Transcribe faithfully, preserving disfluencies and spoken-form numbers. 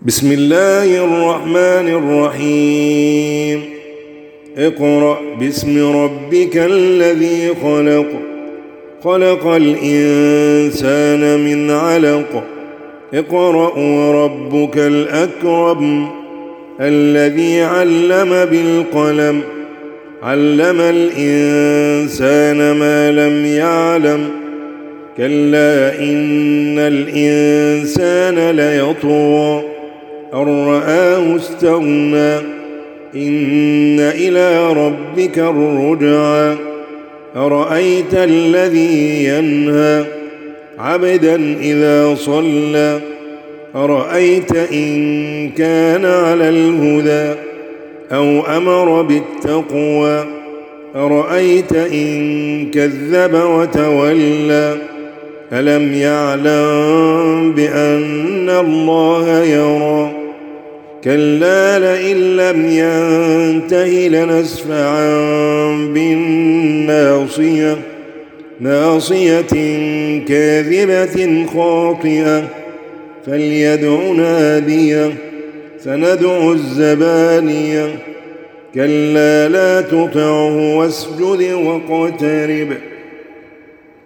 بسم الله الرحمن الرحيم. اقرأ باسم ربك الذي خلق خلق الإنسان من علق اقرأ وربك الأكرم الذي علم بالقلم علم الإنسان ما لم يعلم كلا إن الإنسان ليطغى أن رآه استغنى إن إلى ربك الرجعى أرأيت الذي ينهى عبدا إذا صلى أرأيت إن كان على الهدى أو أمر بالتقوى أرأيت إن كذب وتولى ألم يعلم بأن الله يرى كلا لئن لم ينته لنسفعا بالناصية ناصية كاذبة خاطئة فليدع ناديه سندع الزبانية كلا لا تطعه واسجد واقترب